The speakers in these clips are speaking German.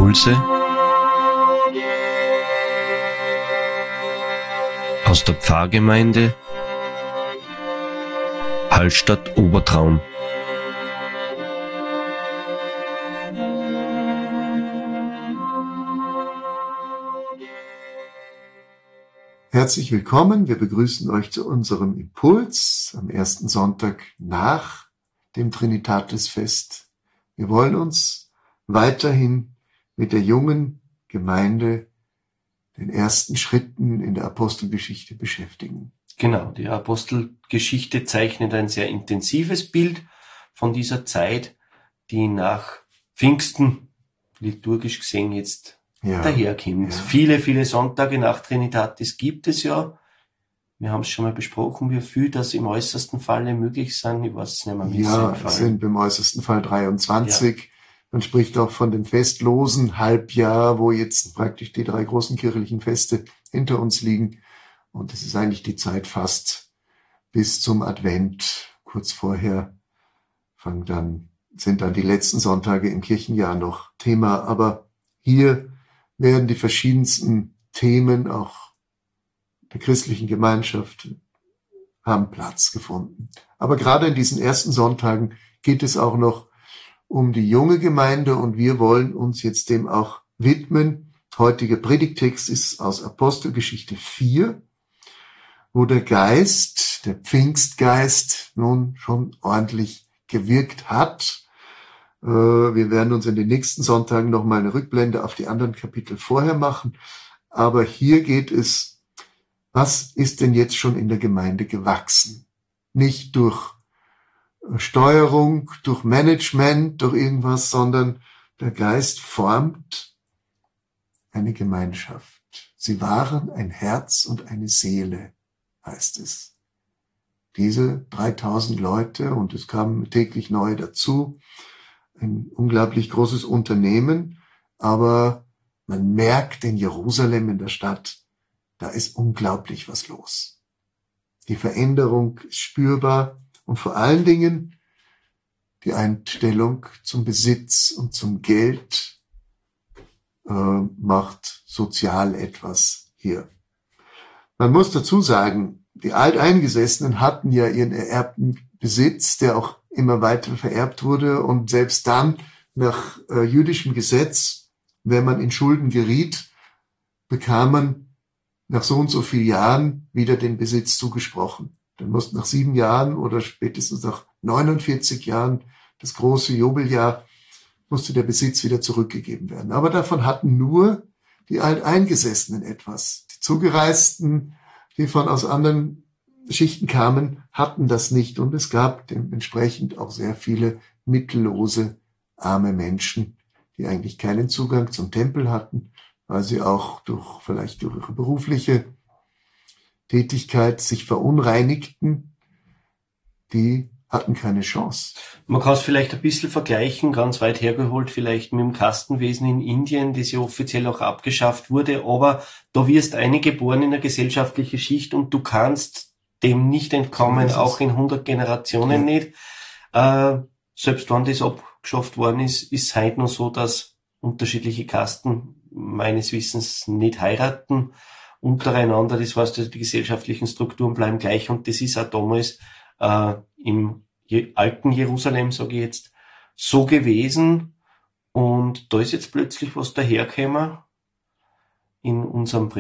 Impulse aus der Pfarrgemeinde Hallstatt Obertraum. Herzlich willkommen, wir begrüßen euch zu unserem Impuls am ersten Sonntag nach dem Trinitatisfest. Wir wollen uns weiterhin mit der jungen Gemeinde, den ersten Schritten in der Apostelgeschichte beschäftigen. Genau, die Apostelgeschichte zeichnet ein sehr intensives Bild von dieser Zeit, die nach Pfingsten liturgisch gesehen jetzt daherkommt. Ja. Viele Sonntage nach Trinitatis gibt es ja. Wir haben es schon mal besprochen, wie viel das im äußersten Falle möglich sind. Ich weiß es nicht mehr, wie es sind im äußersten Fall 23. Ja. Man spricht auch von dem festlosen Halbjahr, wo jetzt praktisch die 3 großen kirchlichen Feste hinter uns liegen. Und es ist eigentlich die Zeit fast bis zum Advent. Kurz vorher sind dann die letzten Sonntage im Kirchenjahr noch Thema. Aber hier werden die verschiedensten Themen auch der christlichen Gemeinschaft haben Platz gefunden. Aber gerade in diesen ersten Sonntagen geht es auch noch um die junge Gemeinde und wir wollen uns jetzt dem auch widmen. Heutiger Predigttext ist aus Apostelgeschichte 4, wo der Geist, der Pfingstgeist, nun schon ordentlich gewirkt hat. Wir werden uns in den nächsten Sonntagen noch mal eine Rückblende auf die anderen Kapitel vorher machen. Aber hier geht es, was ist denn jetzt schon in der Gemeinde gewachsen? Nicht durch Steuerung, durch Management, durch irgendwas, sondern der Geist formt eine Gemeinschaft. Sie waren ein Herz und eine Seele, heißt es. Diese 3000 Leute, und es kamen täglich neue dazu, ein unglaublich großes Unternehmen, aber man merkt in Jerusalem, in der Stadt, da ist unglaublich was los. Die Veränderung ist spürbar und vor allen Dingen die Einstellung zum Besitz und zum Geld macht sozial etwas hier. Man muss dazu sagen, die Alteingesessenen hatten ja ihren ererbten Besitz, der auch immer weiter vererbt wurde und selbst dann nach jüdischem Gesetz, wenn man in Schulden geriet, bekam man nach so und so vielen Jahren wieder den Besitz zugesprochen. Dann musste nach 7 Jahren oder spätestens nach 49 Jahren, das große Jubeljahr, musste der Besitz wieder zurückgegeben werden. Aber davon hatten nur die Alteingesessenen etwas. Die Zugereisten, die aus anderen Schichten kamen, hatten das nicht. Und es gab dementsprechend auch sehr viele mittellose, arme Menschen, die eigentlich keinen Zugang zum Tempel hatten, weil sie auch vielleicht durch ihre berufliche Tätigkeit sich verunreinigten. Die hatten keine Chance. Man kann es vielleicht ein bisschen vergleichen, ganz weit hergeholt, vielleicht mit dem Kastenwesen in Indien, das ja offiziell auch abgeschafft wurde, aber da wirst eingeboren in eine gesellschaftliche Schicht und du kannst dem nicht entkommen, auch in 100 Generationen nicht. Selbst wenn das abgeschafft worden ist, ist es heute noch so, dass unterschiedliche Kasten meines Wissens nicht heiraten untereinander. Das heißt, also die gesellschaftlichen Strukturen bleiben gleich und das ist auch damals im alten Jerusalem, sage ich jetzt, so gewesen. Und da ist jetzt plötzlich was dahergekommen in unserem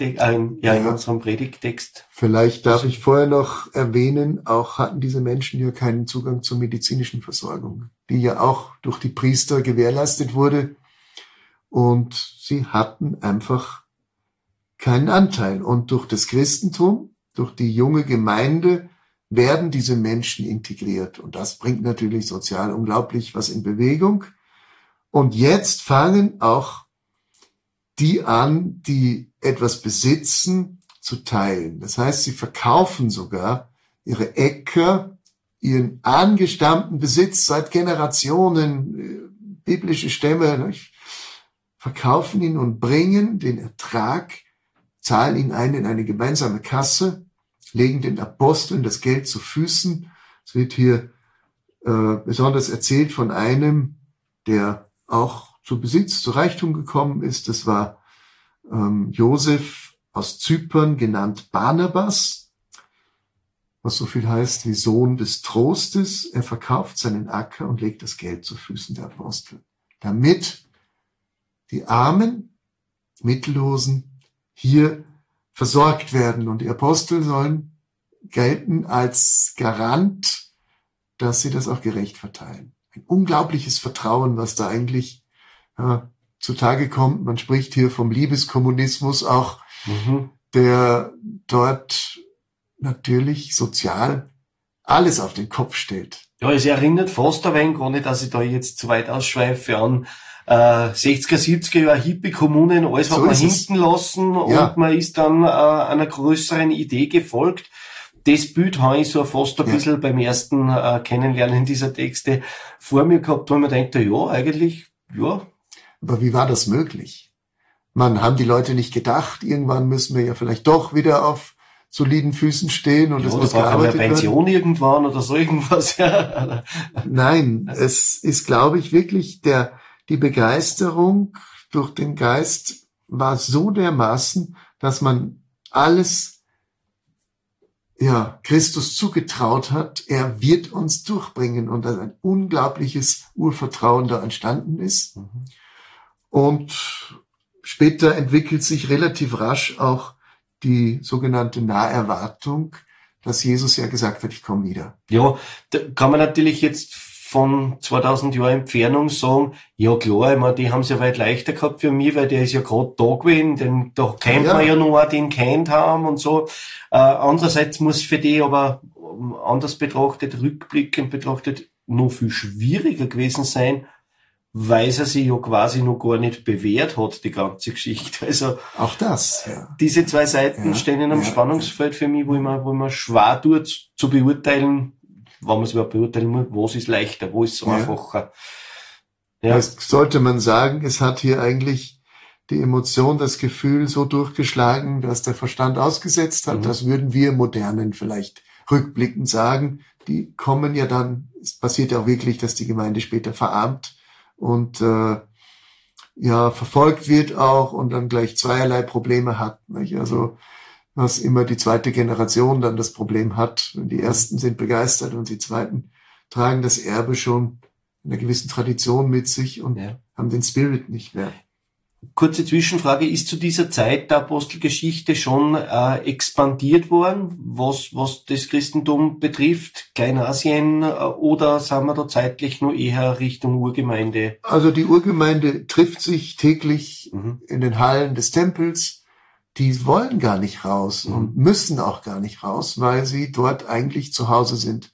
Predigttext. Vielleicht darf ich vorher noch erwähnen, auch hatten diese Menschen ja keinen Zugang zur medizinischen Versorgung, die ja auch durch die Priester gewährleistet wurde. Und sie hatten einfach keinen Anteil. Und durch das Christentum, durch die junge Gemeinde, werden diese Menschen integriert. Und das bringt natürlich sozial unglaublich was in Bewegung. Und jetzt fangen auch die an, die etwas besitzen, zu teilen. Das heißt, sie verkaufen sogar ihre Äcker, ihren angestammten Besitz seit Generationen, biblische Stämme, verkaufen ihn und bringen den Ertrag, zahlen ihn ein in eine gemeinsame Kasse, legen den Aposteln das Geld zu Füßen. Es wird hier besonders erzählt von einem, der auch zu Besitz, zu Reichtum gekommen ist. Das war Josef aus Zypern, genannt Barnabas, was so viel heißt wie Sohn des Trostes. Er verkauft seinen Acker und legt das Geld zu Füßen der Apostel, damit die Armen, Mittellosen hier versorgt werden. Und die Apostel sollen gelten als Garant, dass sie das auch gerecht verteilen. Ein unglaubliches Vertrauen, was da eigentlich zutage kommt. Man spricht hier vom Liebeskommunismus auch, der dort natürlich sozial alles auf den Kopf stellt. Ja, es erinnert fast ein wenig, ohne dass ich da jetzt zu weit ausschweife, an 60er, 70er Jahre Hippie-Kommunen, alles hat man hinten lassen und man ist dann einer größeren Idee gefolgt. Das Bild habe ich so fast ein bisschen beim ersten Kennenlernen dieser Texte vor mir gehabt, wo man denkt, ja, eigentlich, ja. Aber wie war das möglich? Haben die Leute nicht gedacht, irgendwann müssen wir ja vielleicht doch wieder auf soliden Füßen stehen und es muss gearbeitet werden. Pension irgendwann oder so irgendwas. Ja. Nein, es ist, glaube ich, wirklich die Begeisterung durch den Geist war so dermaßen, dass man alles Christus zugetraut hat. Er wird uns durchbringen und dass ein unglaubliches Urvertrauen da entstanden ist. Und später entwickelt sich relativ rasch auch die sogenannte Naherwartung, dass Jesus ja gesagt hat, ich komme wieder. Ja, da kann man natürlich jetzt von 2000 Jahren Entfernung sagen, ja klar, ich meine, die haben es ja weit leichter gehabt für mich, weil der ist ja gerade da gewesen, denn da kennt man ja noch einen, den kennt haben und so. Andererseits muss für die aber anders betrachtet, rückblickend betrachtet, noch viel schwieriger gewesen sein, weil er sich ja quasi noch gar nicht bewährt hat, die ganze Geschichte. Also auch das, ja. Diese zwei Seiten stehen in einem Spannungsfeld für mich, wo man schwer tut zu beurteilen, wenn man es überhaupt beurteilen muss, was ist leichter, wo ist es einfacher. Ja. Das sollte man sagen, es hat hier eigentlich die Emotion, das Gefühl so durchgeschlagen, dass der Verstand ausgesetzt hat. Das würden wir Modernen vielleicht rückblickend sagen. Die kommen ja dann, es passiert ja auch wirklich, dass die Gemeinde später verarmt und verfolgt wird auch und dann gleich zweierlei Probleme hat. Nicht? Also was immer die zweite Generation dann das Problem hat. Die ersten sind begeistert und die zweiten tragen das Erbe schon in einer gewissen Tradition mit sich und haben den Spirit nicht mehr. Kurze Zwischenfrage, ist zu dieser Zeit der Apostelgeschichte schon expandiert worden, was das Christentum betrifft, Kleinasien, oder sind wir da zeitlich nur eher Richtung Urgemeinde? Also die Urgemeinde trifft sich täglich in den Hallen des Tempels. Die wollen gar nicht raus und müssen auch gar nicht raus, weil sie dort eigentlich zu Hause sind.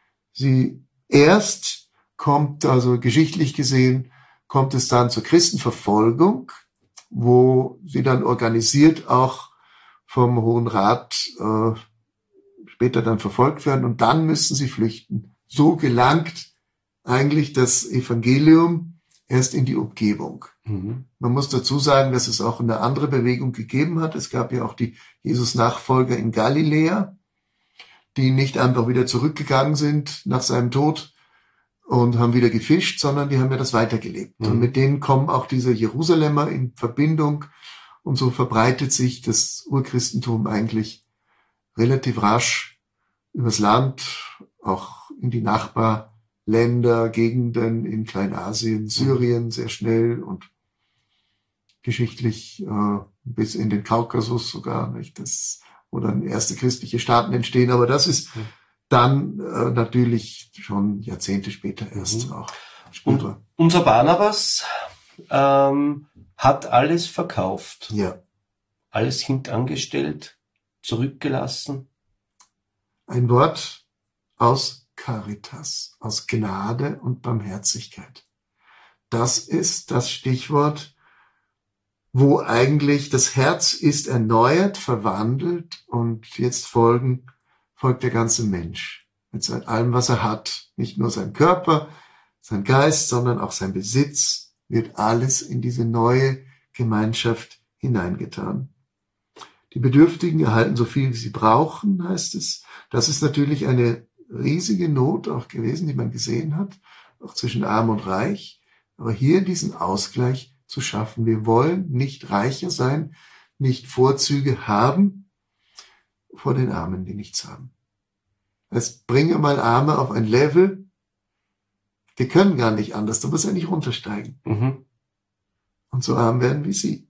Erst kommt, also geschichtlich gesehen, kommt es dann zur Christenverfolgung, wo sie dann organisiert auch vom Hohen Rat später dann verfolgt werden und dann müssen sie flüchten. So gelangt eigentlich das Evangelium erst in die Umgebung. Man muss dazu sagen, dass es auch eine andere Bewegung gegeben hat. Es gab ja auch die Jesus-Nachfolger in Galiläa, die nicht einfach wieder zurückgegangen sind nach seinem Tod und haben wieder gefischt, sondern die haben ja das weitergelebt. Und mit denen kommen auch diese Jerusalemer in Verbindung und so verbreitet sich das Urchristentum eigentlich relativ rasch übers Land, auch in die Nachbarländer, Gegenden in Kleinasien, Syrien sehr schnell und geschichtlich bis in den Kaukasus sogar, nicht? Wo dann erste christliche Staaten entstehen. Aber das ist dann natürlich schon Jahrzehnte später erst auch spürbar. Unser Barnabas hat alles verkauft. Ja. Alles hintangestellt, zurückgelassen. Ein Wort aus Caritas, aus Gnade und Barmherzigkeit. Das ist das Stichwort, wo eigentlich das Herz ist erneuert, verwandelt und jetzt folgt der ganze Mensch mit allem, was er hat. Nicht nur sein Körper, sein Geist, sondern auch sein Besitz wird alles in diese neue Gemeinschaft hineingetan. Die Bedürftigen erhalten so viel, wie sie brauchen, heißt es. Das ist natürlich eine riesige Not auch gewesen, die man gesehen hat, auch zwischen Arm und Reich. Aber hier diesen Ausgleich zu schaffen. Wir wollen nicht reicher sein, nicht Vorzüge haben vor den Armen, die nichts haben. Es bringe mal Arme auf ein Level, die können gar nicht anders, du musst ja nicht runtersteigen. Mhm. Und so arm werden wie sie.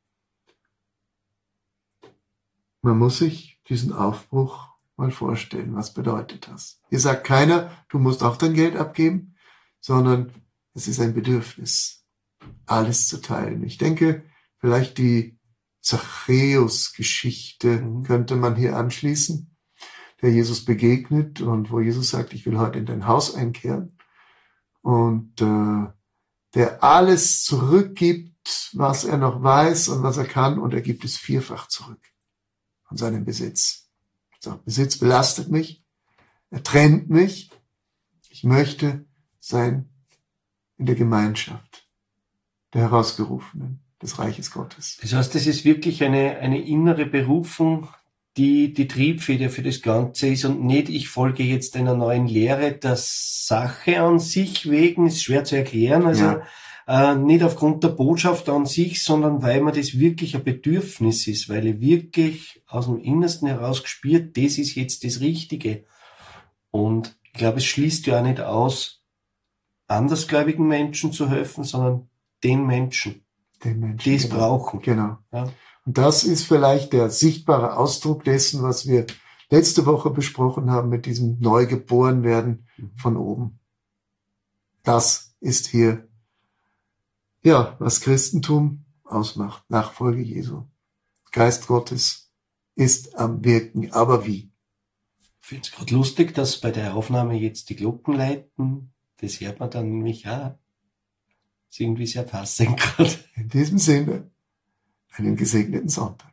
Man muss sich diesen Aufbruch mal vorstellen, was bedeutet das? Hier sagt keiner, du musst auch dein Geld abgeben, sondern es ist ein Bedürfnis, alles zu teilen. Ich denke, vielleicht die Zachäus-Geschichte könnte man hier anschließen, der Jesus begegnet und wo Jesus sagt, ich will heute in dein Haus einkehren und der alles zurückgibt, was er noch weiß und was er kann, und er gibt es vierfach zurück von seinem Besitz. So, Besitz belastet mich, er trennt mich, ich möchte sein in der Gemeinschaft der Herausgerufenen des Reiches Gottes. Das heißt, es ist wirklich eine innere Berufung, die Triebfeder für das Ganze ist und nicht, ich folge jetzt einer neuen Lehre der Sache an sich wegen, ist schwer zu erklären, also nicht aufgrund der Botschaft an sich, sondern weil mir das wirklich ein Bedürfnis ist, weil ich wirklich aus dem Innersten heraus gespürt, das ist jetzt das Richtige. Und ich glaube, es schließt ja auch nicht aus, andersgläubigen Menschen zu helfen, sondern den Menschen, die es brauchen. Genau. Ja. Und das ist vielleicht der sichtbare Ausdruck dessen, was wir letzte Woche besprochen haben mit diesem Neugeborenwerden von oben. Das ist hier, ja, was Christentum ausmacht. Nachfolge Jesu. Geist Gottes ist am Wirken. Aber wie? Ich finde es gerade lustig, dass bei der Aufnahme jetzt die Glocken läuten. Das hört man dann nämlich auch. Ist irgendwie sehr passend gerade. In diesem Sinne, einen gesegneten Sonntag.